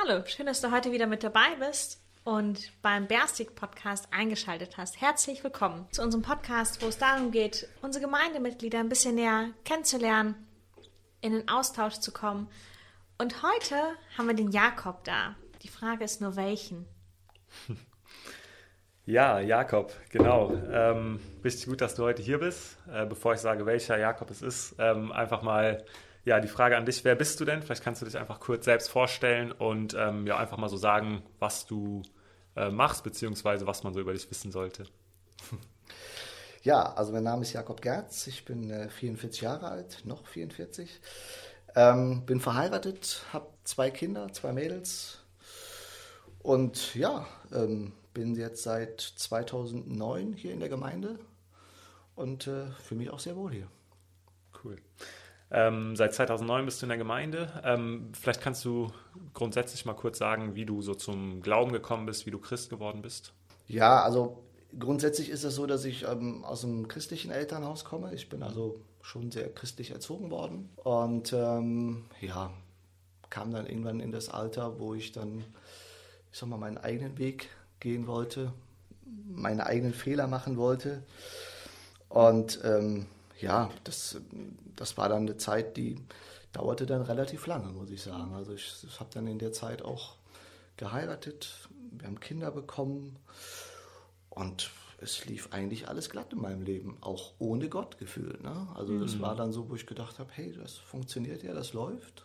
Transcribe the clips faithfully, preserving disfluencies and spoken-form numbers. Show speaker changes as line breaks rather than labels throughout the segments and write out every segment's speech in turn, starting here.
Hallo, schön, dass du heute wieder mit dabei bist und beim Bearstig-Podcast eingeschaltet hast. Herzlich willkommen zu unserem Podcast, wo es darum geht, unsere Gemeindemitglieder ein bisschen näher kennenzulernen, in den Austausch zu kommen. Und heute haben wir den Jakob da. Die Frage ist nur, welchen?
Ja, Jakob, genau. Ähm, richtig gut, dass du heute hier bist. Äh, bevor ich sage, welcher Jakob es ist, ähm, einfach mal ja, die Frage an dich, wer bist du denn? Vielleicht kannst du dich einfach kurz selbst vorstellen und ähm, ja, einfach mal so sagen, was du äh, machst, beziehungsweise was man so über dich wissen sollte.
Ja, also mein Name ist Jakob Gerz, ich bin äh, vierundvierzig Jahre alt, noch vierundvierzig. Ähm, bin verheiratet, habe zwei Kinder, zwei Mädels und ja, ähm, bin jetzt seit zweitausendneun hier in der Gemeinde und äh, fühle mich auch sehr wohl hier.
Cool. Ähm, seit zweitausendneun bist du in der Gemeinde. Ähm, vielleicht kannst du grundsätzlich mal kurz sagen, wie du so zum Glauben gekommen bist, wie du Christ geworden bist.
Ja, also grundsätzlich ist es so, dass ich ähm, aus einem christlichen Elternhaus komme. Ich bin also schon sehr christlich erzogen worden und ähm, ja, kam dann irgendwann in das Alter, wo ich dann, ich sag mal, meinen eigenen Weg gehen wollte, meine eigenen Fehler machen wollte und ähm, ja, das, das war dann eine Zeit, die dauerte dann relativ lange, muss ich sagen. Also ich, ich habe dann in der Zeit auch geheiratet, wir haben Kinder bekommen und es lief eigentlich alles glatt in meinem Leben, auch ohne Gottgefühl. Ne? Also mhm. das war dann so, wo ich gedacht habe, hey, das funktioniert ja, das läuft.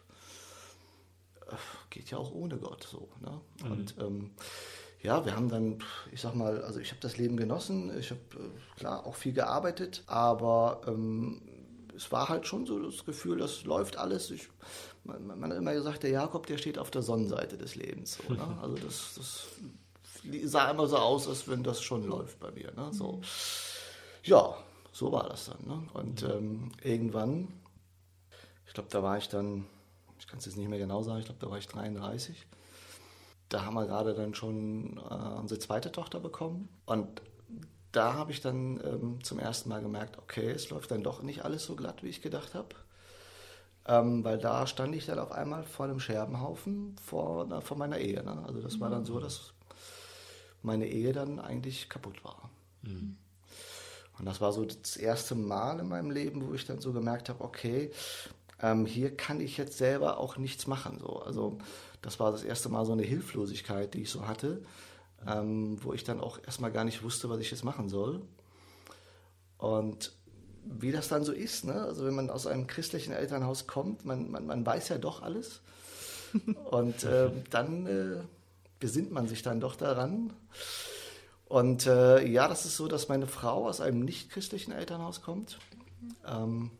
Geht ja auch ohne Gott so. Ne? Mhm. Und ähm, ja, wir haben dann, ich sag mal, also ich habe das Leben genossen, ich habe äh, klar auch viel gearbeitet, aber ähm, es war halt schon so das Gefühl, das läuft alles. Ich, man, man hat immer gesagt, der Jakob, der steht auf der Sonnenseite des Lebens. So, ne? Also das, das sah immer so aus, als wenn das schon läuft bei mir. Ne? So. Ja, so war das dann. Ne? Und ähm, irgendwann, ich glaube, da war ich dann, ich kann es jetzt nicht mehr genau sagen, ich glaube, da war ich dreiunddreißig. Da haben wir gerade dann schon äh, unsere zweite Tochter bekommen und da habe ich dann ähm, zum ersten Mal gemerkt, okay, es läuft dann doch nicht alles so glatt, wie ich gedacht habe, ähm, weil da stand ich dann auf einmal vor einem Scherbenhaufen vor, na, vor meiner Ehe. Ne? Also das war dann so, dass meine Ehe dann eigentlich kaputt war. Mhm. Und das war so das erste Mal in meinem Leben, wo ich dann so gemerkt habe, okay, ähm, hier kann ich jetzt selber auch nichts machen. So. Also das war das erste Mal so eine Hilflosigkeit, die ich so hatte, ähm, wo ich dann auch erstmal gar nicht wusste, was ich jetzt machen soll. Und wie das dann so ist, ne? Also wenn man aus einem christlichen Elternhaus kommt, man, man, man weiß ja doch alles. Und äh, dann äh, besinnt man sich dann doch daran. Und äh, ja, das ist so, dass meine Frau aus einem nicht-christlichen Elternhaus kommt. Ähm,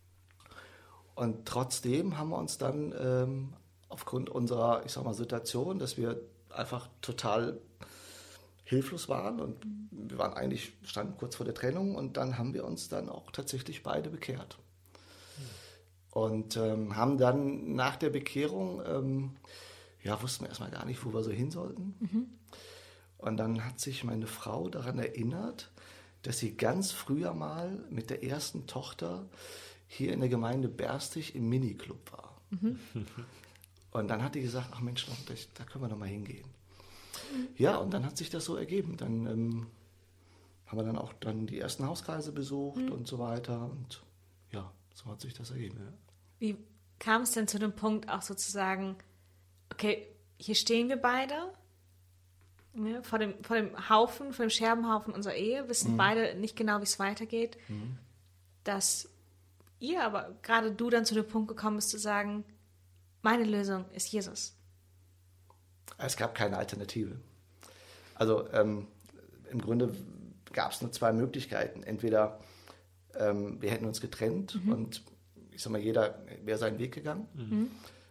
und trotzdem haben wir uns dann ähm, aufgrund unserer, ich sag mal, Situation, dass wir einfach total hilflos waren und wir waren eigentlich, standen kurz vor der Trennung und dann haben wir uns dann auch tatsächlich beide bekehrt. Und ähm, haben dann nach der Bekehrung, ähm, ja, wussten wir erstmal gar nicht, wo wir so hin sollten. Mhm. Und dann hat sich meine Frau daran erinnert, dass sie ganz früher mal mit der ersten Tochter hier in der Gemeinde Bearstig im Miniclub war. Mhm. Und dann hat die gesagt, ach Mensch, da können wir noch mal hingehen. Ja, und dann hat sich das so ergeben. Dann ähm, haben wir dann auch dann die ersten Hauskreise besucht mhm. und so weiter. Und ja, so hat sich das ergeben. Ja.
Wie kam es denn zu dem Punkt auch sozusagen, okay, hier stehen wir beide ja, vor, dem, vor dem Haufen, vor dem Scherbenhaufen unserer Ehe, wissen mhm. beide nicht genau, wie es weitergeht, mhm. dass ihr aber, gerade du dann zu dem Punkt gekommen bist, zu sagen, meine Lösung ist Jesus.
Es gab keine Alternative. Also ähm, im Grunde gab es nur zwei Möglichkeiten. Entweder ähm, wir hätten uns getrennt mhm. und ich sag mal, jeder wäre seinen Weg gegangen. Mhm.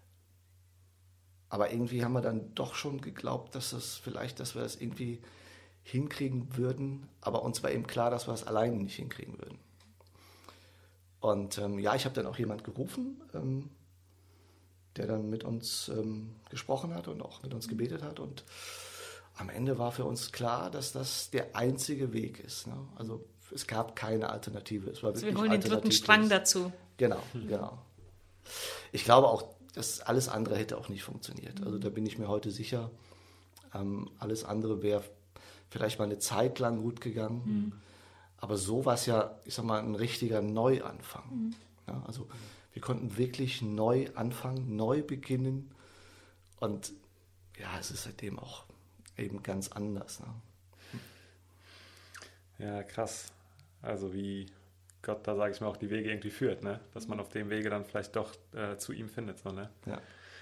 Aber irgendwie haben wir dann doch schon geglaubt, dass das vielleicht, dass wir das irgendwie hinkriegen würden. Aber uns war eben klar, dass wir es alleine nicht hinkriegen würden. Und ähm, ja, ich habe dann auch jemand gerufen, ähm, der dann mit uns ähm, gesprochen hat und auch mit uns gebetet hat. Und am Ende war für uns klar, dass das der einzige Weg ist. Ne? Also es gab keine Alternative. Es war
also wir holen den dritten Strang dazu.
Genau, mhm. genau. Ich glaube auch, das alles andere hätte auch nicht funktioniert. Also da bin ich mir heute sicher. Ähm, alles andere wäre vielleicht mal eine Zeit lang gut gegangen. Mhm. Aber so war es ja, ich sag mal, ein richtiger Neuanfang. Mhm. Ja, also wir konnten wirklich neu anfangen, neu beginnen. Und ja, es ist seitdem auch eben ganz anders. Ne?
Ja, krass. Also wie Gott da, sage ich mal, auch die Wege irgendwie führt, ne? Dass man auf dem Wege dann vielleicht doch äh, zu ihm findet. So, ne?
Ja.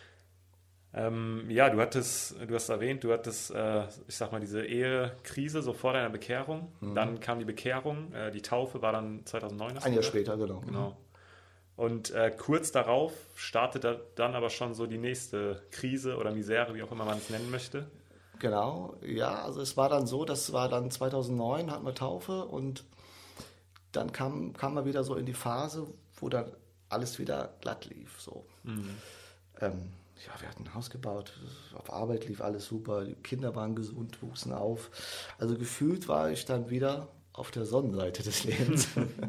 Ähm, ja, du hattest, du hast erwähnt, du hattest, äh, ich sag mal, diese Ehekrise so vor deiner Bekehrung. Mhm. Dann kam die Bekehrung, äh, die Taufe war dann zweitausendneun.
Ein Jahr später, genau.
Genau. Und äh, kurz darauf startete dann aber schon so die nächste Krise oder Misere, wie auch immer man es nennen möchte.
Genau, ja, also es war dann so, das war dann zweitausendneun, hatten wir Taufe und dann kam, kam man wieder so in die Phase, wo dann alles wieder glatt lief. So. Mhm. Ähm, ja, wir hatten ein Haus gebaut, auf Arbeit lief alles super, die Kinder waren gesund, wuchsen auf. Also gefühlt war ich dann wieder auf der Sonnenseite des Lebens.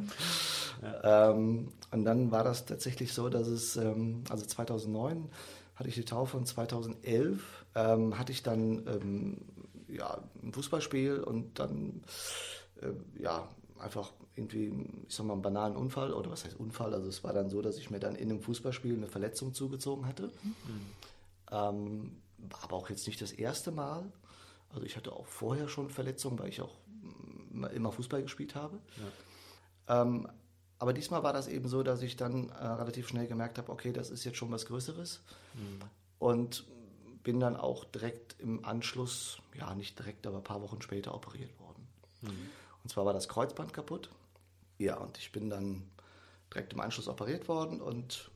ja. ähm, und dann war das tatsächlich so, dass es, ähm, also zweitausendneun hatte ich die Taufe und zweitausendelf ähm, hatte ich dann ähm, ja, ein Fußballspiel und dann äh, ja, einfach irgendwie, ich sag mal, einen banalen Unfall, oder was heißt Unfall, also es war dann so, dass ich mir dann in einem Fußballspiel eine Verletzung zugezogen hatte. Mhm. Ähm, war aber auch jetzt nicht das erste Mal. Also ich hatte auch vorher schon Verletzungen, weil ich auch immer Fußball gespielt habe. Ja. Ähm, aber diesmal war das eben so, dass ich dann äh, relativ schnell gemerkt habe, okay, das ist jetzt schon was Größeres. Mhm. Und bin dann auch direkt im Anschluss, ja nicht direkt, aber ein paar Wochen später operiert worden. Mhm. Und zwar war das Kreuzband kaputt. Ja, und ich bin dann direkt im Anschluss operiert worden und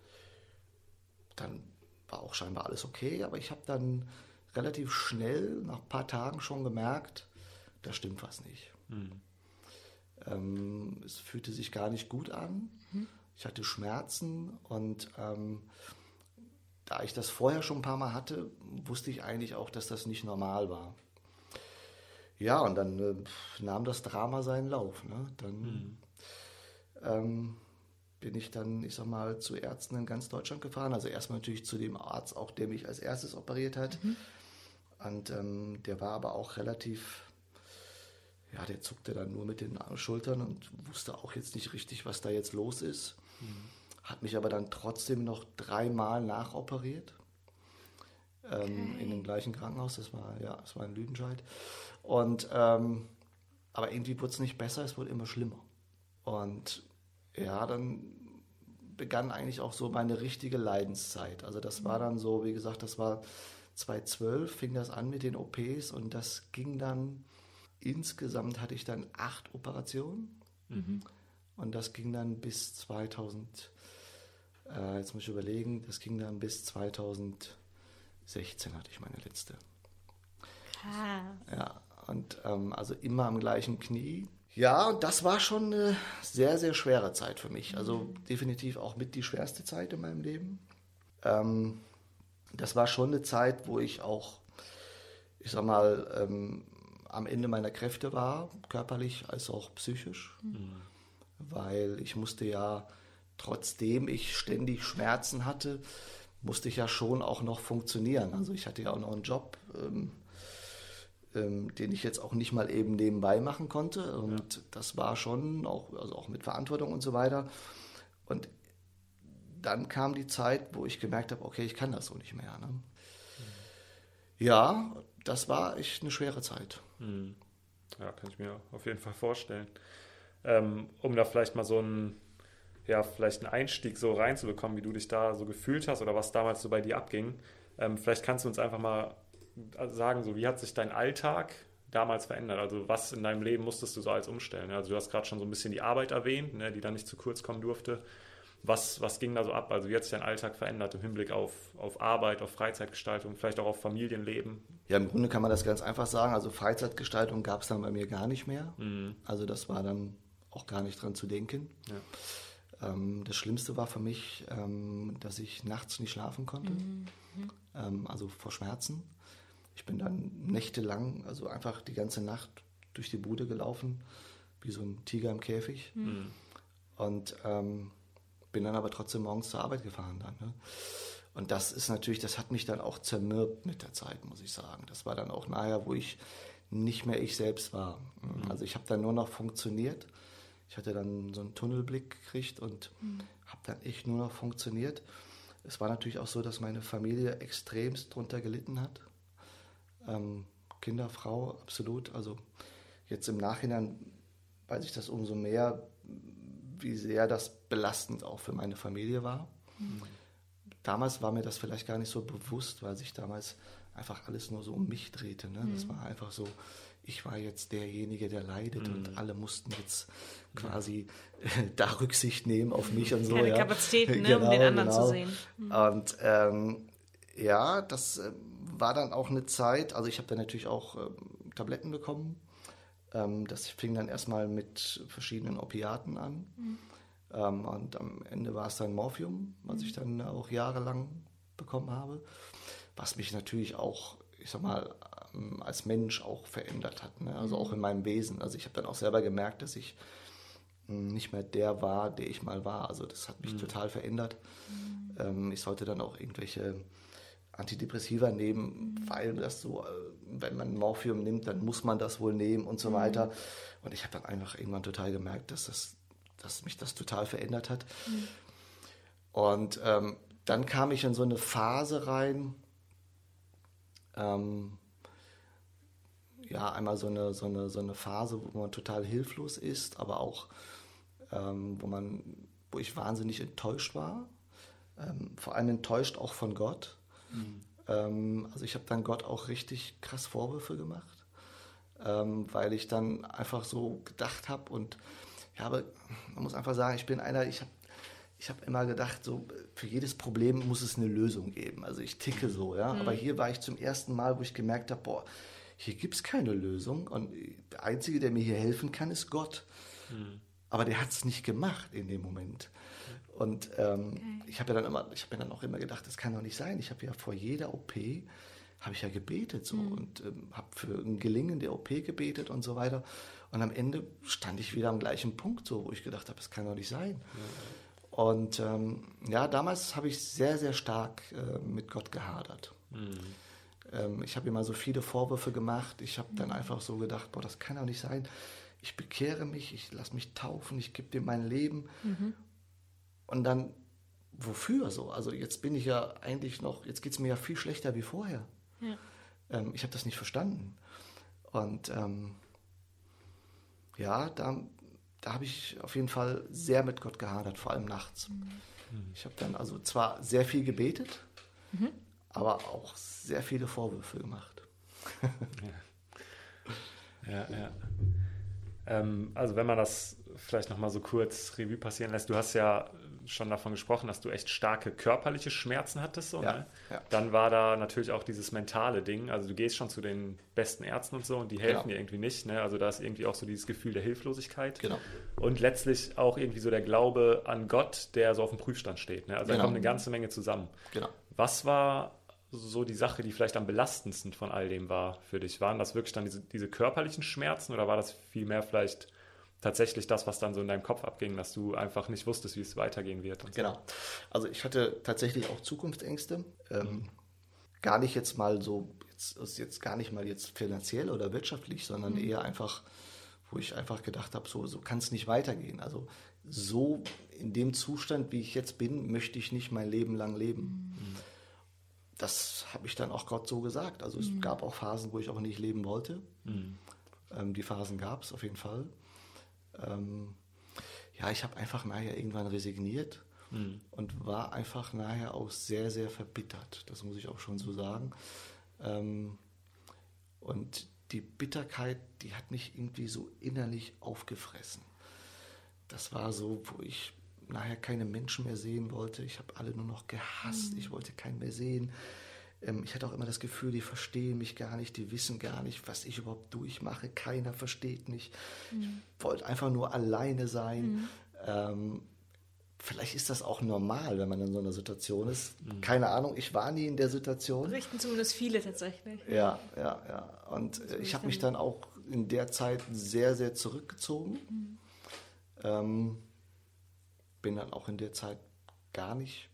dann war auch scheinbar alles okay. Aber ich habe dann relativ schnell, nach ein paar Tagen schon gemerkt, da stimmt was nicht. Mhm. Ähm, es fühlte sich gar nicht gut an. Mhm. Ich hatte Schmerzen und ähm, da ich das vorher schon ein paar Mal hatte, wusste ich eigentlich auch, dass das nicht normal war. Ja, und dann äh, nahm das Drama seinen Lauf. Ne? Dann mhm. ähm, bin ich dann, ich sag mal, zu Ärzten in ganz Deutschland gefahren. Also erstmal natürlich zu dem Arzt, auch der mich als erstes operiert hat. Mhm. Und ähm, der war aber auch relativ, ja, der zuckte dann nur mit den Schultern und wusste auch jetzt nicht richtig, was da jetzt los ist. Mhm. Hat mich aber dann trotzdem noch dreimal nachoperiert. Ähm, okay. In dem gleichen Krankenhaus, das war, ja, das war in Lüdenscheid. Und, ähm, aber irgendwie wurde es nicht besser, es wurde immer schlimmer. Und ja, dann begann eigentlich auch so meine richtige Leidenszeit. Also das war dann so, wie gesagt, das war zweitausendzwölf, fing das an mit den O Ps und das ging dann, insgesamt hatte ich dann acht Operationen. Mhm. Und das ging dann bis zweitausend, äh, jetzt muss ich überlegen, das ging dann bis zweitausendsechzehn hatte ich meine letzte.
Krass.
Ja, und ähm, also immer am gleichen Knie. Ja, und das war schon eine sehr, sehr schwere Zeit für mich. Also mhm. definitiv auch mit die schwerste Zeit in meinem Leben. Ähm, das war schon eine Zeit, wo ich auch, ich sag mal, ähm, am Ende meiner Kräfte war, körperlich als auch psychisch. Mhm. Weil ich musste ja, trotzdem ich ständig Schmerzen hatte, musste ich ja schon auch noch funktionieren. Also ich hatte ja auch noch einen Job, ähm, ähm, den ich jetzt auch nicht mal eben nebenbei machen konnte. Und ja. das war schon auch, also auch mit Verantwortung und so weiter. Und dann kam die Zeit, wo ich gemerkt habe, okay, ich kann das so nicht mehr. Ne? Mhm. Ja, das war echt eine schwere Zeit.
Mhm. Ja, kann ich mir auf jeden Fall vorstellen. Ähm, um da vielleicht mal so einen, ja, vielleicht einen Einstieg so reinzubekommen, wie du dich da so gefühlt hast oder was damals so bei dir abging. Ähm, vielleicht kannst du uns einfach mal sagen, so wie hat sich dein Alltag damals verändert? Also was in deinem Leben musstest du so als umstellen? Also du hast gerade schon so ein bisschen die Arbeit erwähnt, ne, die dann nicht zu kurz kommen durfte. Was, was ging da so ab? Also wie hat sich dein Alltag verändert im Hinblick auf, auf Arbeit, auf Freizeitgestaltung, vielleicht auch auf Familienleben?
Ja, im Grunde kann man das ganz einfach sagen. Also Freizeitgestaltung gab es dann bei mir gar nicht mehr. Mhm. Also das war dann auch gar nicht dran zu denken. Ja. Ähm, das Schlimmste war für mich, ähm, dass ich nachts nicht schlafen konnte. Mhm. Ähm, also vor Schmerzen. Ich bin dann nächtelang, also einfach die ganze Nacht durch die Bude gelaufen, wie so ein Tiger im Käfig. Mhm. Und ähm, bin dann aber trotzdem morgens zur Arbeit gefahren dann. Ne? Und das ist natürlich, das hat mich dann auch zermürbt mit der Zeit, muss ich sagen. Das war dann auch nachher, wo ich nicht mehr ich selbst war. Mhm. Also ich habe dann nur noch funktioniert. Ich hatte dann so einen Tunnelblick gekriegt und mhm. habe dann echt nur noch funktioniert. Es war natürlich auch so, dass meine Familie extremst drunter gelitten hat. Ähm, Kinder, Frau, absolut. Also jetzt im Nachhinein weiß ich das umso mehr, wie sehr das belastend auch für meine Familie war. Mhm. Damals war mir das vielleicht gar nicht so bewusst, weil sich damals einfach alles nur so um mich drehte. Ne? Mhm. Das war einfach so, ich war jetzt derjenige, der leidet mhm. und alle mussten jetzt quasi äh, da Rücksicht nehmen auf mich und so.
Keine
ja.
Kapazitäten, ne,
genau,
um den anderen
genau.
zu sehen. Mhm.
Und ähm, ja, das äh, war dann auch eine Zeit, also ich habe dann natürlich auch äh, Tabletten bekommen. Ähm, das fing dann erstmal mit verschiedenen Opiaten an. Mhm. Ähm, und am Ende war es dann Morphium, was ich dann auch jahrelang bekommen habe, was mich natürlich auch, ich sag mal, als Mensch auch verändert hat, ne? Also auch in meinem Wesen. Also ich habe dann auch selber gemerkt, dass ich nicht mehr der war, der ich mal war. Also das hat mich mhm. total verändert. Mhm. Ähm, ich sollte dann auch irgendwelche Antidepressiva nehmen, mhm. weil das so, wenn man Morphium nimmt, dann muss man das wohl nehmen und so mhm. weiter. Und ich habe dann einfach irgendwann total gemerkt, dass das dass mich das total verändert hat. Mhm. Und ähm, dann kam ich in so eine Phase rein, ähm, ja, einmal so eine, so, eine, so eine Phase, wo man total hilflos ist, aber auch, ähm, wo man, wo ich wahnsinnig enttäuscht war, ähm, vor allem enttäuscht auch von Gott. Mhm. Ähm, also ich habe dann Gott auch richtig krass Vorwürfe gemacht, ähm, weil ich dann einfach so gedacht habe und ja, aber man muss einfach sagen, ich bin einer, ich habe ich hab immer gedacht, so für jedes Problem muss es eine Lösung geben. Also ich ticke so, ja. Mhm. Aber hier war ich zum ersten Mal, wo ich gemerkt habe, boah, hier gibt es keine Lösung. Und der Einzige, der mir hier helfen kann, ist Gott. Mhm. Aber der hat es nicht gemacht in dem Moment. Und ähm, okay. ich habe ja dann immer, ich habe mir dann auch immer gedacht, das kann doch nicht sein. Ich habe ja vor jeder O P habe ich ja gebetet so mhm. und ähm, habe für ein Gelingen der O P gebetet und so weiter. Und am Ende stand ich wieder am gleichen Punkt, so, wo ich gedacht habe, das kann doch nicht sein. Ja. Und ähm, ja, damals habe ich sehr, sehr stark äh, mit Gott gehadert. Mhm. Ähm, ich habe ihm mal so viele Vorwürfe gemacht. Ich habe mhm. dann einfach so gedacht, boah, das kann doch nicht sein. Ich bekehre mich, ich lasse mich taufen, ich gebe dir mein Leben. Mhm. Und dann, wofür so? Also jetzt bin ich ja eigentlich noch, jetzt geht es mir ja viel schlechter wie vorher. Ja. Ähm, ich habe das nicht verstanden. Und ähm, ja, da, da habe ich auf jeden Fall sehr mit Gott gehadert, vor allem nachts. Mhm. Ich habe dann also zwar sehr viel gebetet, mhm. aber auch sehr viele Vorwürfe gemacht.
ja, ja. ja. Ähm, also wenn man das vielleicht nochmal so kurz Revue passieren lässt, du hast ja schon davon gesprochen, dass du echt starke körperliche Schmerzen hattest. So, ja, ne? ja. Dann war da natürlich auch dieses mentale Ding. Also du gehst schon zu den besten Ärzten und so und die helfen genau. dir irgendwie nicht. Ne? Also da ist irgendwie auch so dieses Gefühl der Hilflosigkeit.
Genau.
Und letztlich auch irgendwie so der Glaube an Gott, der so auf dem Prüfstand steht. Ne? Also genau. da kommt eine ganze Menge zusammen.
Genau.
Was war so die Sache, die vielleicht am belastendsten von all dem war für dich? Waren das wirklich dann diese, diese körperlichen Schmerzen oder war das vielmehr vielleicht tatsächlich das, was dann so in deinem Kopf abging, dass du einfach nicht wusstest, wie es weitergehen wird? Und so?
Genau. Also ich hatte tatsächlich auch Zukunftsängste. Ähm, mhm. Gar nicht jetzt mal so, jetzt, jetzt gar nicht mal jetzt finanziell oder wirtschaftlich, sondern mhm. eher einfach, wo ich einfach gedacht habe, so, so kann es nicht weitergehen. Also so in dem Zustand, wie ich jetzt bin, möchte ich nicht mein Leben lang leben. Mhm. Das habe ich dann auch Gott so gesagt. Also es mhm. gab auch Phasen, wo ich auch nicht leben wollte. Mhm. Ähm, die Phasen gab es auf jeden Fall. Ähm, ja, ich habe einfach nachher irgendwann resigniert mhm. und war einfach nachher auch sehr, sehr verbittert. Das muss ich auch schon so sagen. Ähm, und die Bitterkeit, die hat mich irgendwie so innerlich aufgefressen. Das war so, wo ich nachher keine Menschen mehr sehen wollte. Ich habe alle nur noch gehasst. Mhm. Ich wollte keinen mehr sehen. Ähm, ich hatte auch immer das Gefühl, die verstehen mich gar nicht, die wissen gar nicht, was ich überhaupt durchmache. Keiner versteht mich. Mhm. Ich wollte einfach nur alleine sein. Mhm. Ähm, vielleicht ist das auch normal, wenn man in so einer Situation ist. Mhm. Keine Ahnung, ich war nie in der Situation.
Richten zumindest viele tatsächlich.
Ja, ja, ja. Und äh, ich habe mich dann auch in der Zeit sehr, sehr zurückgezogen. Mhm. Ähm, bin dann auch in der Zeit gar nicht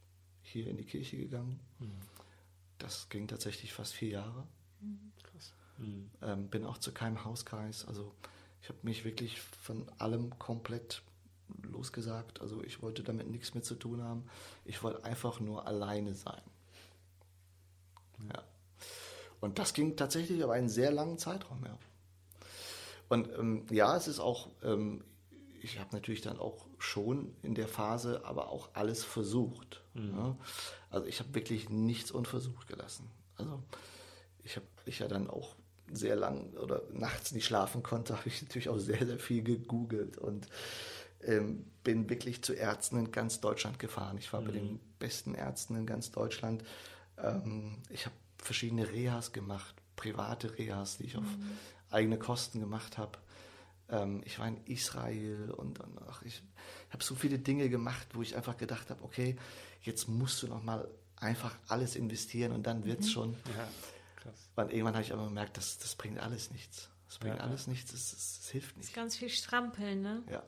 hier in die Kirche gegangen.
Mhm.
Das ging tatsächlich fast vier Jahre.
Krass. Mhm.
Ähm, bin auch zu keinem Hauskreis. Also ich habe mich wirklich von allem komplett losgesagt. Also ich wollte damit nichts mehr zu tun haben. Ich wollte einfach nur alleine sein. Ja. Und das ging tatsächlich über einen sehr langen Zeitraum, ja. Und ähm, ja, es ist auch, ähm, ich habe natürlich dann auch schon in der Phase aber auch alles versucht.
Mhm.
Ja. Also ich habe wirklich nichts unversucht gelassen. Also ich habe ich ja dann auch sehr lang oder nachts nicht schlafen konnte, habe ich natürlich auch sehr, sehr viel gegoogelt und ähm, bin wirklich zu Ärzten in ganz Deutschland gefahren. Ich war mhm. bei den besten Ärzten in ganz Deutschland. Ähm, ich habe verschiedene Rehas gemacht, private Rehas, die ich mhm. auf eigene Kosten gemacht habe. Ähm, ich war in Israel und, und ach, ich habe so viele Dinge gemacht, wo ich einfach gedacht habe, okay, jetzt musst du noch mal einfach alles investieren und dann wird's mhm. schon.
Ja, krass.
Und irgendwann habe ich aber gemerkt, das, das bringt alles nichts. Das bringt
ja,
alles
ja.
nichts, das, das, das hilft nicht.
Das ist ganz viel Strampeln, ne?
Ja.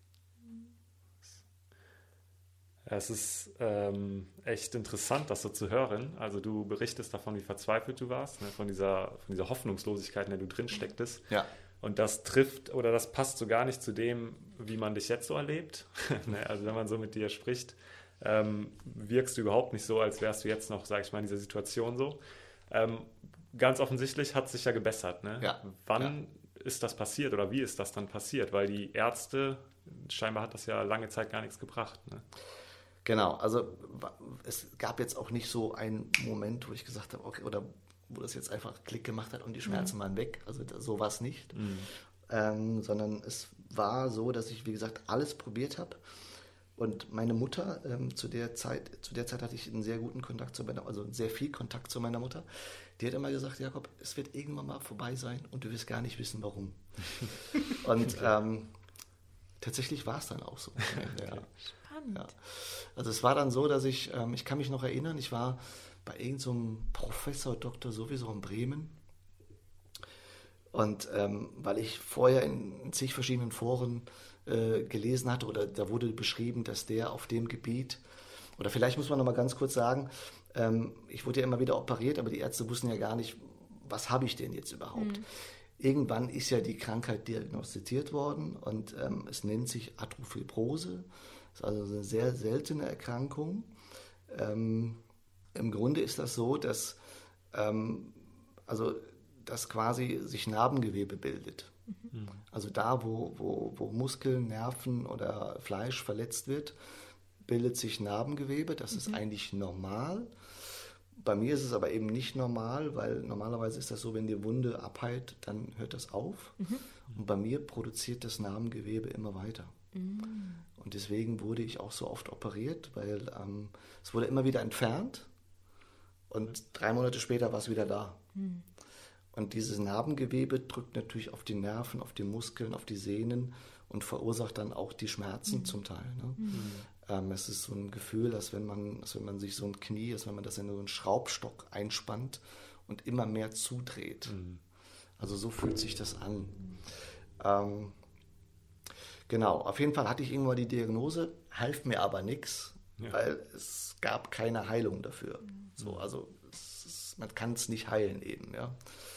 Ja, es ist ähm, echt interessant, das so zu hören. Also du berichtest davon, wie verzweifelt du warst, ne? von, dieser, von dieser Hoffnungslosigkeit, in der du drin stecktest.
Ja.
Und das trifft oder das passt so gar nicht zu dem, wie man dich jetzt so erlebt. ne? Also wenn man so mit dir spricht, ähm, wirkst du überhaupt nicht so, als wärst du jetzt noch, sag ich mal, in dieser Situation so. Ähm, ganz offensichtlich hat es sich ja gebessert. Ne?
Ja.
Wann
ja.
ist das passiert oder wie ist das dann passiert? Weil die Ärzte, scheinbar hat das ja lange Zeit gar nichts gebracht. Ne?
Genau, also es gab jetzt auch nicht so einen Moment, wo ich gesagt habe, okay, oder wo das jetzt einfach Klick gemacht hat und die Schmerzen mhm. waren weg. Also so war es nicht. Mhm. Ähm, sondern es war so, dass ich, wie gesagt, alles probiert habe. Und meine Mutter, ähm, zu der Zeit, zu der Zeit hatte ich einen sehr guten Kontakt zu meiner, also sehr viel Kontakt zu meiner Mutter. Die hat immer gesagt, Jakob, es wird irgendwann mal vorbei sein und du wirst gar nicht wissen, warum. und okay. ähm, tatsächlich war es dann auch so.
Okay.
Ja.
Spannend.
Ja. Also es war dann so, dass ich, ähm, ich kann mich noch erinnern, ich war bei irgendeinem so Professor, Doktor sowieso in Bremen. Und ähm, weil ich vorher in, in zig verschiedenen Foren äh, gelesen hatte, oder da wurde beschrieben, dass der auf dem Gebiet, oder vielleicht muss man noch mal ganz kurz sagen, ähm, ich wurde ja immer wieder operiert, aber die Ärzte wussten ja gar nicht, was habe ich denn jetzt überhaupt. Mhm. Irgendwann ist ja die Krankheit diagnostiziert worden und ähm, es nennt sich Arthrofibrose. Das ist also eine sehr seltene Erkrankung. Ähm, Im Grunde ist das so, dass, ähm, also, dass quasi sich Narbengewebe bildet. Mhm. Also da, wo, wo, wo Muskeln, Nerven oder Fleisch verletzt wird, bildet sich Narbengewebe. Das mhm. ist eigentlich normal. Bei mir ist es aber eben nicht normal, weil normalerweise ist das so, wenn die Wunde abheilt, dann hört das auf. Mhm. Und bei mir produziert das Narbengewebe immer weiter. Mhm. Und deswegen wurde ich auch so oft operiert, weil ähm, es wurde immer wieder entfernt und drei Monate später war es wieder da. Mhm. Und dieses Narbengewebe drückt natürlich auf die Nerven, auf die Muskeln, auf die Sehnen und verursacht dann auch die Schmerzen mhm. zum Teil. Ne? Mhm. Ähm, es ist so ein Gefühl, als wenn man, als wenn man sich so ein Knie, als wenn man das in so einen Schraubstock einspannt und immer mehr zudreht. Mhm. Also so fühlt sich das an. Mhm. Ähm, genau, auf jeden Fall hatte ich irgendwann die Diagnose, half mir aber nichts, ja. weil es gab keine Heilung dafür. Mhm. So, also es ist, man kann es nicht heilen eben, ja.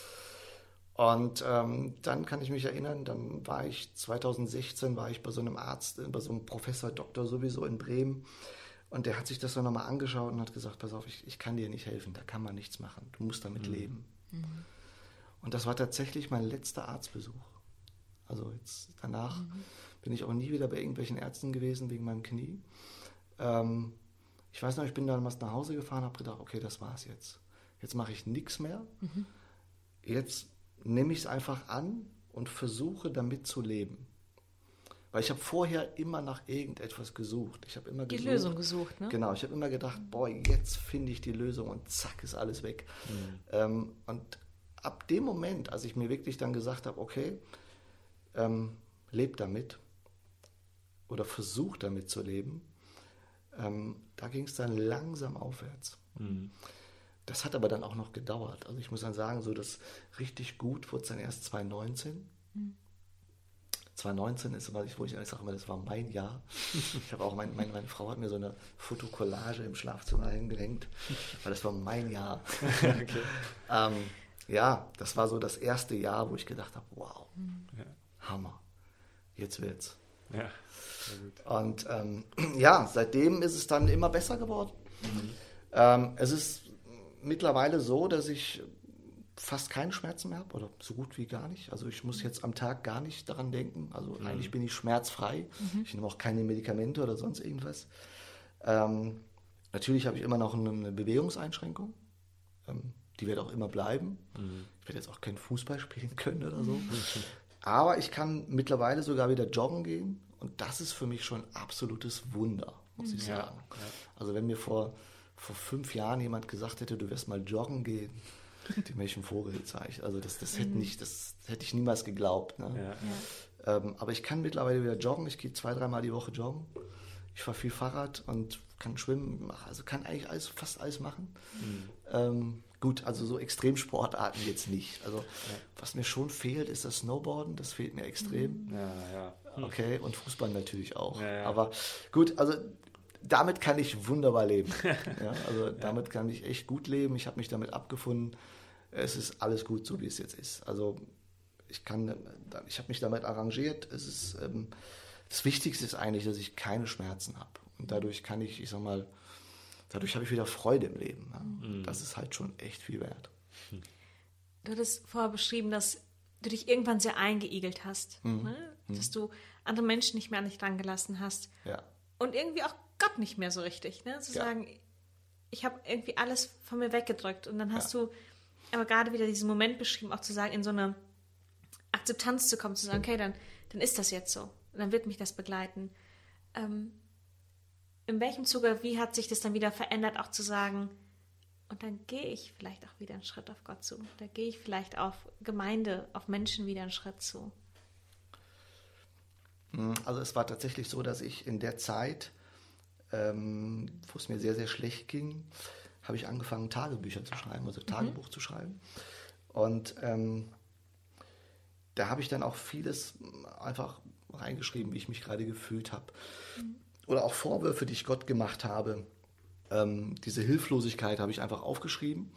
Und ähm, dann kann ich mich erinnern, dann war ich zwanzig sechzehn war ich bei so einem Arzt, bei so einem Professor, Doktor sowieso in Bremen und der hat sich das dann nochmal angeschaut und hat gesagt, pass auf, ich, ich kann dir nicht helfen, da kann man nichts machen, du musst damit mhm. leben. Mhm. Und das war tatsächlich mein letzter Arztbesuch. Also jetzt danach mhm. bin ich auch nie wieder bei irgendwelchen Ärzten gewesen wegen meinem Knie. Ähm, ich weiß noch, ich bin damals nach Hause gefahren, habe gedacht, okay, das war's jetzt. Jetzt mache ich nichts mehr. Mhm. Jetzt nehme ich es einfach an und versuche damit zu leben. Weil ich habe vorher immer nach irgendetwas gesucht. Ich habe immer
die
gesucht,
Lösung gesucht, ne?
Genau, ich habe immer gedacht, boah, jetzt finde ich die Lösung und zack, ist alles weg. Mhm. Ähm, und ab dem Moment, als ich mir wirklich dann gesagt habe, okay, ähm, leb damit oder versuch damit zu leben, ähm, da ging es dann langsam aufwärts. Mhm. Das hat aber dann auch noch gedauert. Also ich muss dann sagen, so das richtig gut wurde es dann erst zwanzig neunzehn. Mhm. zwanzig neunzehn ist immer, wo ich sage immer, das war mein Jahr. Ich habe auch, mein, mein, meine Frau hat mir so eine Fotokollage im Schlafzimmer hingehängt, weil das war mein Jahr. Okay. ähm, ja, das war so das erste Jahr, wo ich gedacht habe, wow, ja. Hammer, jetzt wird's.
Ja, sehr gut.
Und ähm, ja, seitdem ist es dann immer besser geworden. Mhm. Ähm, es ist mittlerweile so, dass ich fast keine Schmerzen mehr habe oder so gut wie gar nicht. Also ich muss jetzt am Tag gar nicht daran denken. Also mhm. eigentlich bin ich schmerzfrei. Mhm. Ich nehme auch keine Medikamente oder sonst irgendwas. Ähm, natürlich habe ich immer noch eine, eine Bewegungseinschränkung. Ähm, die wird auch immer bleiben. Mhm. Ich werde jetzt auch kein Fußball spielen können oder so. Mhm. Aber ich kann mittlerweile sogar wieder joggen gehen. Und das ist für mich schon ein absolutes Wunder, muss mhm. ich sagen. Ja, ja. Also wenn mir vor, vor fünf Jahren jemand gesagt hätte, du wirst mal joggen gehen, dem hätte ich einen Vogel gezeigt. Also das, das, hätte, nicht, das hätte ich niemals geglaubt. Ne? Ja, ja. Ähm, aber ich kann mittlerweile wieder joggen. Ich gehe zwei, dreimal die Woche joggen. Ich fahre viel Fahrrad und kann schwimmen. Also kann eigentlich alles, fast alles machen. Mhm. Ähm, gut, also so Extremsportarten jetzt nicht. Also ja. was mir schon fehlt, ist das Snowboarden. Das fehlt mir extrem.
Ja, ja.
Okay, und Fußball natürlich auch.
Ja, ja.
Aber gut, also damit kann ich wunderbar leben. Ja, also damit kann ich echt gut leben. Ich habe mich damit abgefunden. Es ist alles gut, so wie es jetzt ist. Also ich kann, ich habe mich damit arrangiert. Es ist, ähm, das Wichtigste ist eigentlich, dass ich keine Schmerzen habe. Und dadurch kann ich, ich sag mal, dadurch habe ich wieder Freude im Leben. Ja. Mhm. Das ist halt schon echt viel wert.
Du hattest vorher beschrieben, dass du dich irgendwann sehr eingeigelt hast. Mhm. Ne? Dass du andere Menschen nicht mehr an dich dran gelassen hast.
Ja.
Und irgendwie auch Gott nicht mehr so richtig. Ne? Zu ja. sagen, ich habe irgendwie alles von mir weggedrückt. Und dann hast ja. du aber gerade wieder diesen Moment beschrieben, auch zu sagen, in so eine Akzeptanz zu kommen, zu sagen, okay, dann, dann ist das jetzt so. Und dann wird mich das begleiten. Ähm, in welchem Zuge, wie hat sich das dann wieder verändert, auch zu sagen, und dann gehe ich vielleicht auch wieder einen Schritt auf Gott zu. Da gehe ich vielleicht auf Gemeinde, auf Menschen wieder einen Schritt zu.
Also es war tatsächlich so, dass ich in der Zeit, ähm, wo es mir sehr, sehr schlecht ging, habe ich angefangen, Tagebücher zu schreiben, also Tagebuch mhm. zu schreiben. Und ähm, da habe ich dann auch vieles einfach reingeschrieben, wie ich mich gerade gefühlt habe. Mhm. Oder auch Vorwürfe, die ich Gott gemacht habe. Ähm, diese Hilflosigkeit habe ich einfach aufgeschrieben.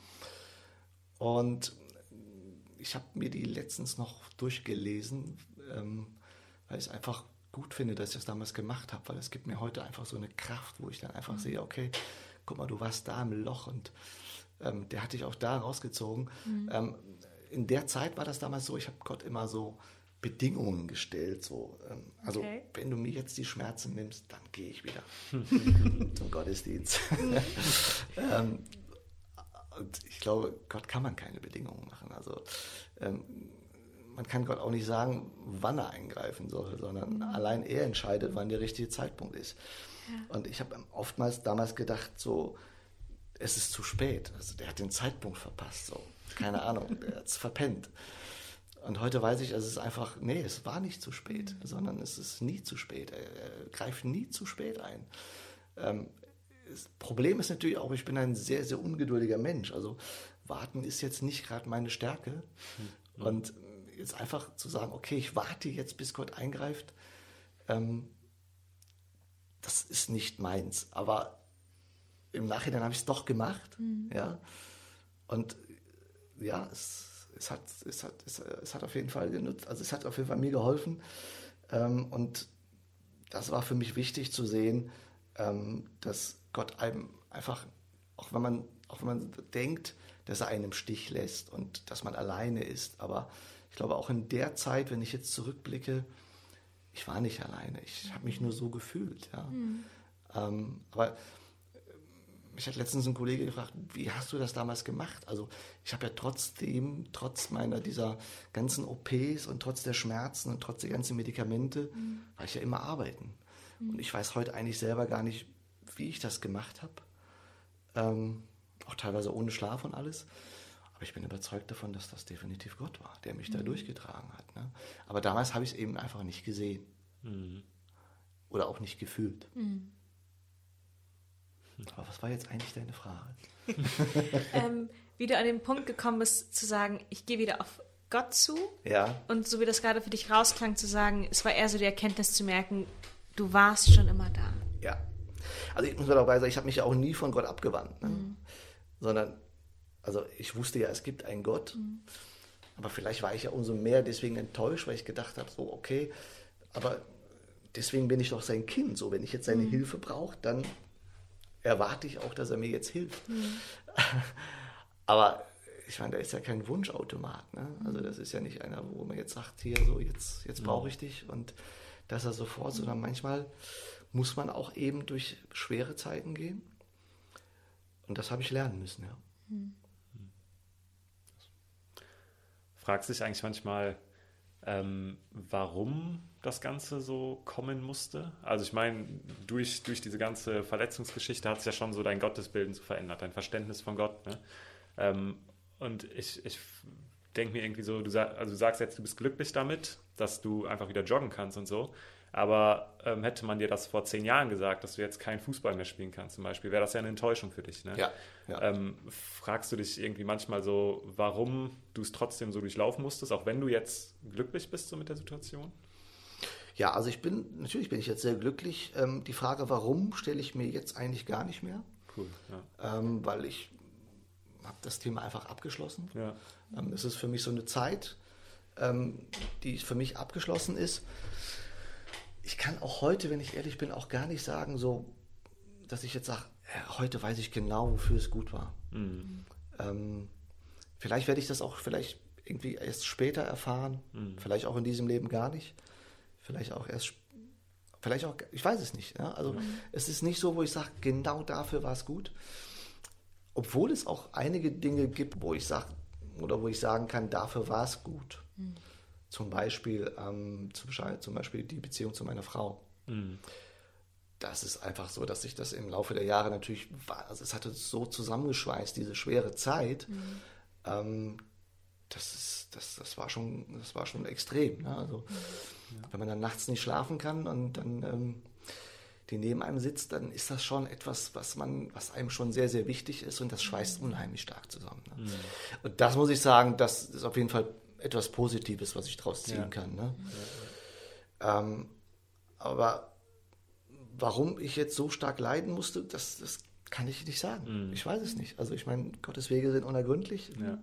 Und ich habe mir die letztens noch durchgelesen, ähm, weil ich es einfach gut finde, dass ich das damals gemacht habe, weil es gibt mir heute einfach so eine Kraft, wo ich dann einfach mhm. sehe, okay, guck mal, du warst da im Loch und ähm, der hat dich auch da rausgezogen. Mhm. Ähm, in der Zeit war das damals so, ich habe Gott immer so Bedingungen gestellt. So, ähm, also okay. wenn du mir jetzt die Schmerzen nimmst, dann gehe ich wieder zum Gottesdienst. ähm, und ich glaube, Gott kann man keine Bedingungen machen. Also ähm, man kann Gott auch nicht sagen, wann er eingreifen soll, sondern mhm. allein er entscheidet, wann der richtige Zeitpunkt ist. Ja. Und ich habe oftmals damals gedacht, so, es ist zu spät. Also der hat den Zeitpunkt verpasst. So. Keine Ahnung, der hat es verpennt. Und heute weiß ich, es ist einfach, nee, es war nicht zu spät, mhm. sondern es ist nie zu spät. Er, er greift nie zu spät ein. Ähm, das Problem ist natürlich auch, ich bin ein sehr, sehr ungeduldiger Mensch. Also warten ist jetzt nicht gerade meine Stärke. Mhm. Und jetzt einfach zu sagen, okay, ich warte jetzt, bis Gott eingreift, ähm, das ist nicht meins. Aber im Nachhinein habe ich es doch gemacht. Mhm. Ja. Und ja, es, es, hat, es, hat, es, es hat auf jeden Fall genutzt, also es hat auf jeden Fall mir geholfen. Ähm, und das war für mich wichtig zu sehen, ähm, dass Gott einem einfach, auch wenn man, auch wenn man denkt, dass er einen im Stich lässt und dass man alleine ist, aber ich glaube auch in der Zeit, wenn ich jetzt zurückblicke, ich war nicht alleine, ich habe mich nur so gefühlt. Ja. Mhm. Ähm, aber mich hat letztens ein Kollege gefragt, wie hast du das damals gemacht? Also ich habe ja trotzdem, trotz meiner dieser ganzen O Ps und trotz der Schmerzen und trotz der ganzen Medikamente, mhm. war ich ja immer arbeiten. Mhm. Und ich weiß heute eigentlich selber gar nicht, wie ich das gemacht habe. Ähm, auch teilweise ohne Schlaf und alles. Aber ich bin überzeugt davon, dass das definitiv Gott war, der mich mhm. da durchgetragen hat. Ne? Aber damals habe ich es eben einfach nicht gesehen. Mhm. Oder auch nicht gefühlt. Mhm. Aber was war jetzt eigentlich deine Frage?
ähm, wie du an den Punkt gekommen bist, zu sagen, ich gehe wieder auf Gott zu.
Ja.
Und so wie das gerade für dich rausklang, zu sagen, es war eher so die Erkenntnis zu merken, du warst schon immer da.
Ja. Also ich muss mal dabei sagen, ich habe mich ja auch nie von Gott abgewandt. Ne?
Mhm.
Sondern, also ich wusste ja, es gibt einen Gott. Mhm. Aber vielleicht war ich ja umso mehr deswegen enttäuscht, weil ich gedacht habe, so okay, aber deswegen bin ich doch sein Kind. So, wenn ich jetzt seine mhm. Hilfe brauche, dann erwarte ich auch, dass er mir jetzt hilft. Mhm. Aber ich meine, da ist ja kein Wunschautomat. Ne? Also das ist ja nicht einer, wo man jetzt sagt, hier so, jetzt, jetzt brauche ich dich und dass er sofort, sondern manchmal muss man auch eben durch schwere Zeiten gehen. Und das habe ich lernen müssen, ja.
Mhm.
Fragst dich eigentlich manchmal, ähm, warum das Ganze so kommen musste? Also ich meine, durch, durch diese ganze Verletzungsgeschichte hat es ja schon so dein Gottesbild so verändert, dein Verständnis von Gott. Ne? Ähm, und ich, ich denke mir irgendwie so, du, sag, also du sagst jetzt, du bist glücklich damit, dass du einfach wieder joggen kannst und so. Aber ähm, hätte man dir das vor zehn Jahren gesagt, dass du jetzt keinen Fußball mehr spielen kannst zum Beispiel, wäre das ja eine Enttäuschung für dich. Ne?
Ja, ja.
Ähm, fragst du dich irgendwie manchmal so, warum du es trotzdem so durchlaufen musstest, auch wenn du jetzt glücklich bist so mit der Situation?
Ja, also ich bin, natürlich bin ich jetzt sehr glücklich. Ähm, die Frage, warum, stelle ich mir jetzt eigentlich gar nicht mehr.
Cool, ja.
Ähm, weil ich habe das Thema einfach abgeschlossen.
Ja.
Ähm, es ist für mich so eine Zeit, ähm, die für mich abgeschlossen ist. Ich kann auch heute, wenn ich ehrlich bin, auch gar nicht sagen, so, dass ich jetzt sage, ja, heute weiß ich genau, wofür es gut war.
Mhm.
Ähm, vielleicht werde ich das auch vielleicht irgendwie erst später erfahren, mhm. vielleicht auch in diesem Leben gar nicht, vielleicht auch erst, vielleicht auch, ich weiß es nicht. Ja? Also mhm. es ist nicht so, wo ich sage, genau dafür war es gut, obwohl es auch einige Dinge gibt, wo ich sage, oder wo ich sagen kann, dafür war es gut. Mhm. Zum Beispiel, ähm, zum Beispiel die Beziehung zu meiner Frau. Mhm. Das ist einfach so, dass sich das im Laufe der Jahre natürlich, war, also es hatte so zusammengeschweißt, diese schwere Zeit. Mhm. Ähm, das, ist, das, das, war schon, das war schon extrem. Ne? Also, mhm. Wenn man dann nachts nicht schlafen kann und dann ähm, die neben einem sitzt, dann ist das schon etwas, was, man, was einem schon sehr, sehr wichtig ist und das schweißt unheimlich stark zusammen. Ne? Mhm. Und das muss ich sagen, das ist auf jeden Fall etwas Positives, was ich daraus ziehen ja. kann. Ne? Ja, ja. Ähm, aber warum ich jetzt so stark leiden musste, das, das kann ich nicht sagen. Mhm. Ich weiß es nicht. Also ich meine, Gottes Wege sind unergründlich. Ja.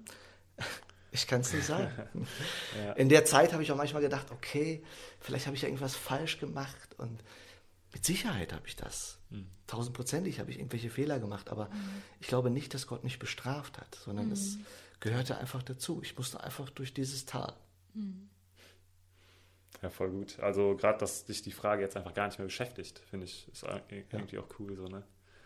Ich kann es nicht sagen. ja. In der Zeit habe ich auch manchmal gedacht, okay, vielleicht habe ich ja irgendwas falsch gemacht und mit Sicherheit habe ich das. Mhm. Tausendprozentig habe ich irgendwelche Fehler gemacht, aber mhm. ich glaube nicht, dass Gott mich bestraft hat, sondern es mhm. gehörte einfach dazu. Ich musste einfach durch dieses Tal. Mhm.
Ja, voll gut. Also gerade, dass dich die Frage jetzt einfach gar nicht mehr beschäftigt, finde ich, ist irgendwie ja. auch cool so, ne?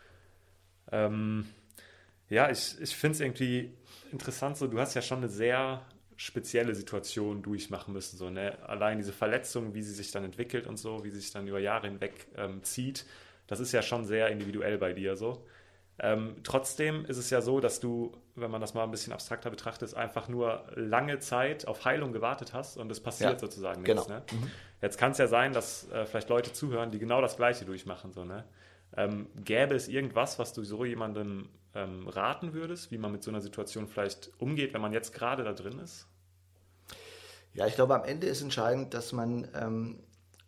Ähm, ja, ich, ich finde es irgendwie interessant so, du hast ja schon eine sehr spezielle Situation durchmachen müssen, so, ne? Allein diese Verletzung, wie sie sich dann entwickelt und so, wie sie sich dann über Jahre hinweg ähm, zieht, das ist ja schon sehr individuell bei dir so. Ähm, trotzdem ist es ja so, dass du, wenn man das mal ein bisschen abstrakter betrachtet, einfach nur lange Zeit auf Heilung gewartet hast und es passiert ja, sozusagen nichts.
Genau.
Ne? Mhm. Jetzt kann es ja sein, dass äh, vielleicht Leute zuhören, die genau das Gleiche durchmachen. So, ne? ähm, gäbe es irgendwas, was du so jemandem ähm, raten würdest, wie man mit so einer Situation vielleicht umgeht, wenn man jetzt gerade da drin ist?
Ja, ich glaube, am Ende ist entscheidend, dass man ähm,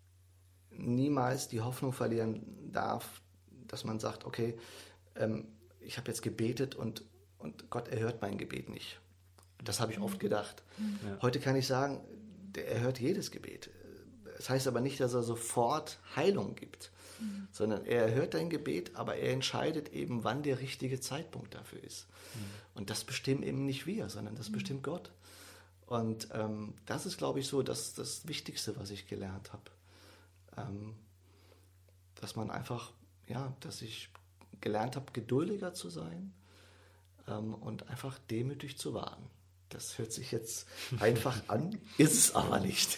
niemals die Hoffnung verlieren darf, dass man sagt, okay, ähm, ich habe jetzt gebetet und, und Gott erhört mein Gebet nicht. Das habe ich oft gedacht. Ja. Heute kann ich sagen, der erhört jedes Gebet. Das heißt aber nicht, dass er sofort Heilung gibt, mhm. sondern er erhört dein Gebet, aber er entscheidet eben, wann der richtige Zeitpunkt dafür ist. Mhm. Und das bestimmen eben nicht wir, sondern das mhm. bestimmt Gott. Und ähm, das ist, glaube ich, so das, das Wichtigste, was ich gelernt habe. Ähm, dass man einfach, ja, dass ich gelernt habe, geduldiger zu sein ähm, und einfach demütig zu warten. Das hört sich jetzt einfach an, ist es aber nicht.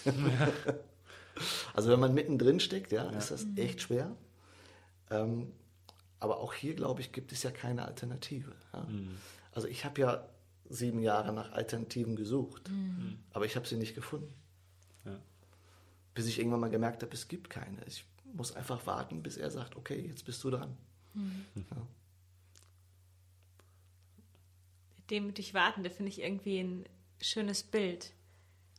Also wenn man mittendrin steckt, ja, ja. ist das echt schwer. Ähm, aber auch hier, glaube ich, gibt es ja keine Alternative. Ja? Mhm. Also ich habe ja sieben Jahre nach Alternativen gesucht, mhm. aber ich habe sie nicht gefunden. Ja. Bis ich irgendwann mal gemerkt habe, es gibt keine. Ich muss einfach warten, bis er sagt, okay, jetzt bist du dran. Mhm. Ja.
Demütig warten, da finde ich irgendwie ein schönes Bild.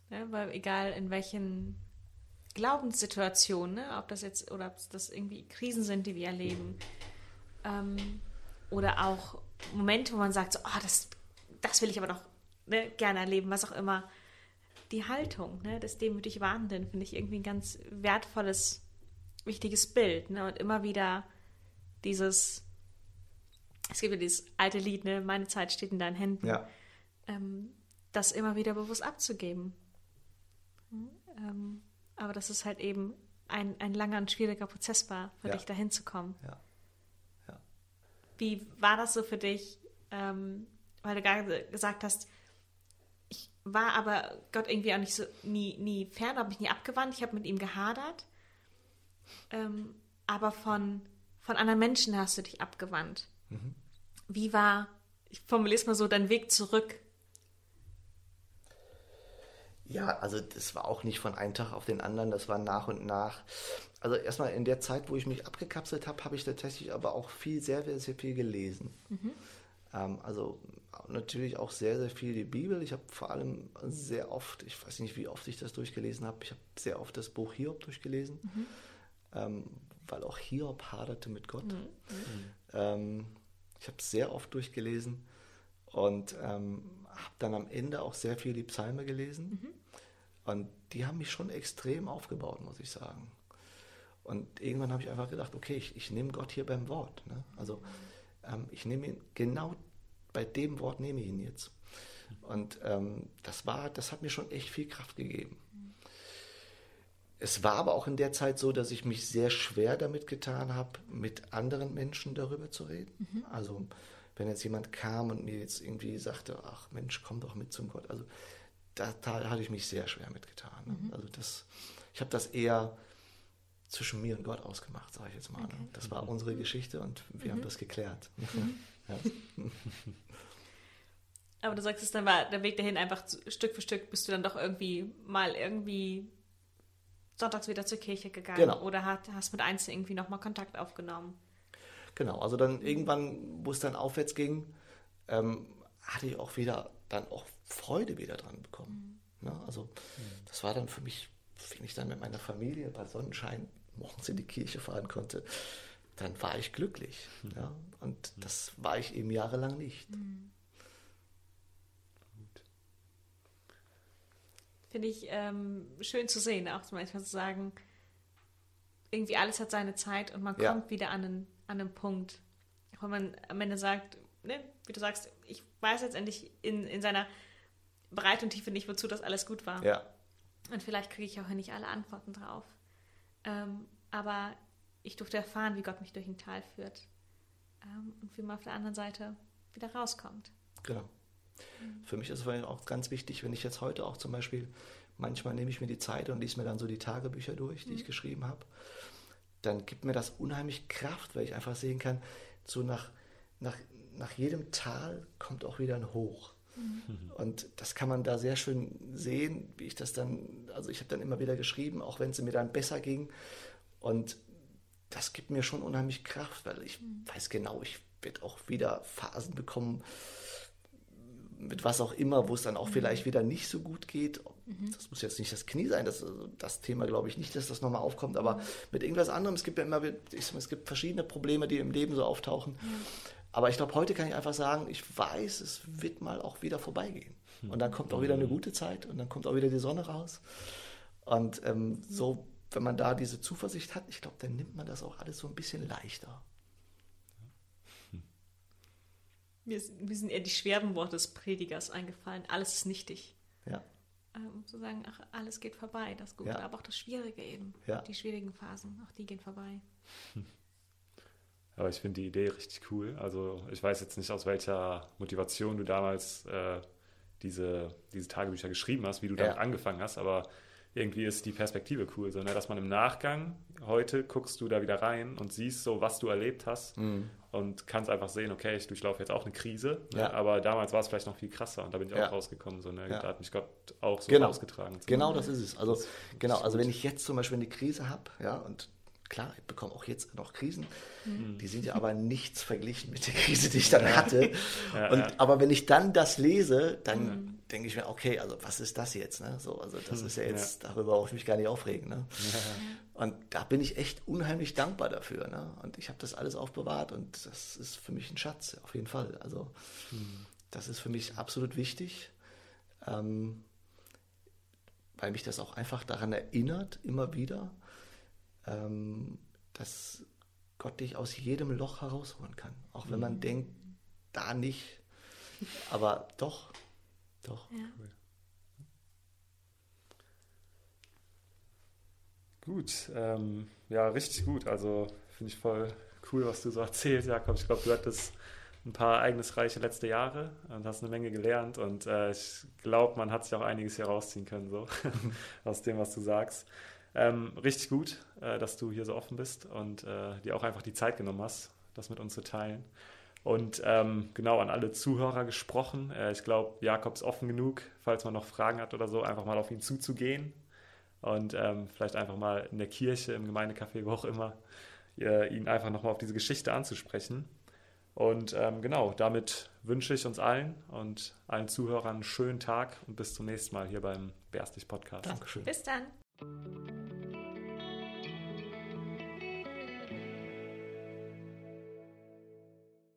Ja, weil egal in welchen Glaubenssituationen, ne, ob das jetzt oder ob das irgendwie Krisen sind, die wir erleben, ähm, oder auch Momente, wo man sagt, so, oh, das, das will ich aber noch ne, gerne erleben, was auch immer. Die Haltung, ne, des demütig Wartenden, finde ich irgendwie ein ganz wertvolles, wichtiges Bild. Ne, und immer wieder dieses, es gibt ja dieses alte Lied, ne, meine Zeit steht in deinen Händen,
Ja.
ähm, das immer wieder bewusst abzugeben. Ähm, aber dass es halt eben ein, ein langer und schwieriger Prozess war, für
Ja.
dich dahin zu kommen.
Ja. Ja.
Wie war das so für dich, ähm, weil du gerade gesagt hast, ich war aber Gott irgendwie auch nicht so, nie, nie fern, habe mich nie abgewandt, ich habe mit ihm gehadert, ähm, aber von, von anderen Menschen hast du dich abgewandt.
Mhm.
Wie war, ich formuliere es mal so, dein Weg zurück?
Ja, also das war auch nicht von einem Tag auf den anderen, das war nach und nach. Also erstmal in der Zeit, wo ich mich abgekapselt habe, habe ich tatsächlich aber auch viel, sehr, sehr, sehr viel gelesen.
Mhm.
Ähm, also natürlich auch sehr, sehr viel die Bibel. Ich habe vor allem sehr oft, ich weiß nicht, wie oft ich das durchgelesen habe, ich habe sehr oft das Buch Hiob durchgelesen,
Mhm.
ähm, weil auch Hiob haderte mit Gott.
Mhm.
Ähm, ich habe es sehr oft durchgelesen und ähm, habe dann am Ende auch sehr viel die Psalme gelesen.
Mhm.
Und die haben mich schon extrem aufgebaut, muss ich sagen. Und irgendwann habe ich einfach gedacht, okay, ich, ich nehme Gott hier beim Wort. Ne? Also ähm, ich nehme ihn, genau bei dem Wort nehme ich ihn jetzt. Und ähm, das war, das hat mir schon echt viel Kraft gegeben. Es war aber auch in der Zeit so, dass ich mich sehr schwer damit getan habe, mit anderen Menschen darüber zu reden.
Mhm.
Also wenn jetzt jemand kam und mir jetzt irgendwie sagte, ach Mensch, komm doch mit zum Gott. Also da, da hatte ich mich sehr schwer mitgetan. Ne?
Mhm.
Also das, ich habe das eher zwischen mir und Gott ausgemacht, sage ich jetzt mal.
Okay.
Ne? Das war unsere Geschichte und wir
Mhm.
haben das geklärt.
Mhm.
Ja.
Aber du sagst es, dann war der Weg dahin einfach zu, Stück für Stück bist du dann doch irgendwie mal irgendwie sonntags wieder zur Kirche gegangen
Genau.
oder hat, hast mit Einzelnen irgendwie nochmal Kontakt aufgenommen.
Genau, also dann irgendwann, wo es dann aufwärts ging, ähm, hatte ich auch wieder dann auch Freude wieder dran bekommen.
Mhm.
Ne? Also das war dann für mich, wenn ich dann mit meiner Familie bei Sonnenschein morgens in die Kirche fahren konnte, dann war ich glücklich.
Mhm.
Ja? Und das war ich eben jahrelang nicht.
Mhm. Finde ich ähm, schön zu sehen, auch manchmal zu sagen, irgendwie alles hat seine Zeit und man
Ja.
kommt wieder an einen, an einen Punkt. Auch wenn man am Ende sagt, ne, wie du sagst, ich weiß letztendlich in, in seiner Breite und Tiefe nicht, wozu das alles gut war.
Ja,
Und vielleicht kriege ich auch nicht alle Antworten drauf. Ähm, aber ich durfte erfahren, wie Gott mich durch ein Tal führt. Ähm, und wie man auf der anderen Seite wieder rauskommt.
genau. Für mich ist es vor allem auch ganz wichtig, wenn ich jetzt heute auch zum Beispiel, manchmal nehme ich mir die Zeit und lese mir dann so die Tagebücher durch, die
Mhm.
ich geschrieben habe, dann gibt mir das unheimlich Kraft, weil ich einfach sehen kann, so nach, nach, nach jedem Tal kommt auch wieder ein Hoch.
Mhm.
Und das kann man da sehr schön sehen, wie ich das dann, also ich habe dann immer wieder geschrieben, auch wenn es mir dann besser ging. Und das gibt mir schon unheimlich Kraft, weil ich
Mhm.
weiß genau, ich werde auch wieder Phasen bekommen, mit was auch immer, wo es dann auch
Mhm.
vielleicht wieder nicht so gut geht.
Mhm.
Das muss jetzt nicht das Knie sein, das, also das Thema glaube ich nicht, dass das nochmal aufkommt, aber
Mhm.
mit irgendwas anderem, es gibt ja immer, ich, es gibt verschiedene Probleme, die im Leben so auftauchen.
Ja.
Aber ich glaube, heute kann ich einfach sagen, ich weiß, es wird mal auch wieder vorbeigehen. Und dann kommt auch wieder eine gute Zeit und dann kommt auch wieder die Sonne raus. Und ähm, so, wenn man da diese Zuversicht hat, ich glaube, dann nimmt man das auch alles so ein bisschen leichter.
Mir, ist, mir sind eher die schweren Worte des Predigers eingefallen. Alles ist nichtig.
Ja,
Ähm, Um zu sagen, ach, alles geht vorbei, das Gute.
Ja.
Aber auch das Schwierige eben.
Ja.
Die schwierigen Phasen, auch die gehen vorbei.
Aber ich finde die Idee richtig cool. Also ich weiß jetzt nicht, aus welcher Motivation du damals äh, diese, diese Tagebücher geschrieben hast, wie du damit
Ja.
angefangen hast, aber irgendwie ist die Perspektive cool, so, ne? Dass man im Nachgang, heute guckst du da wieder rein und siehst so, was du erlebt hast
Mhm.
und kannst einfach sehen, okay, ich durchlaufe jetzt auch eine Krise, ne?
Ja.
Aber damals war es vielleicht noch viel krasser und da bin ich
Ja.
auch rausgekommen. So, ne?
Ja.
Da hat mich Gott auch so
Genau.
rausgetragen.
Genau das ist es. Also,
Das ist
genau, also
gut.
wenn ich jetzt zum Beispiel eine Krise habe, ja, und klar, ich bekomme auch jetzt noch Krisen, mhm. die sind ja aber nichts verglichen mit der Krise, die ich dann hatte. Ja, und, ja. Aber wenn ich dann das lese, dann mhm. denke ich mir, okay, also was ist das jetzt? Ne? So, also das ist ja jetzt, ja. darüber brauche ich mich gar nicht aufregen. Ne? Ja. Und da bin ich echt unheimlich dankbar dafür. Ne? Und ich habe das alles aufbewahrt und das ist für mich ein Schatz, auf jeden Fall. Also mhm. das ist für mich absolut wichtig, ähm, weil mich das auch einfach daran erinnert, immer wieder, ähm, dass Gott dich aus jedem Loch herausholen kann. Auch wenn man mhm. denkt, da nicht, aber doch, doch.
Ja.
Gut, ähm, ja, richtig gut. Also finde ich voll cool, was du so erzählst, Jakob. Ich glaube, du hattest ein paar ereignisreiche letzte Jahre und hast eine Menge gelernt und äh, ich glaube, man hat sich auch einiges hier rausziehen können, so aus dem, was du sagst. Ähm, richtig gut, äh, dass du hier so offen bist und äh, dir auch einfach die Zeit genommen hast, das mit uns zu teilen. Und ähm, genau an alle Zuhörer gesprochen. Äh, ich glaube, Jakob ist offen genug, falls man noch Fragen hat oder so, einfach mal auf ihn zuzugehen und ähm, vielleicht einfach mal in der Kirche, im Gemeindecafé, wo auch immer, äh, ihn einfach nochmal auf diese Geschichte anzusprechen. Und ähm, genau, damit wünsche ich uns allen und allen Zuhörern einen schönen Tag und bis zum nächsten Mal hier beim Beerstig Podcast.
Dankeschön.
Bis dann.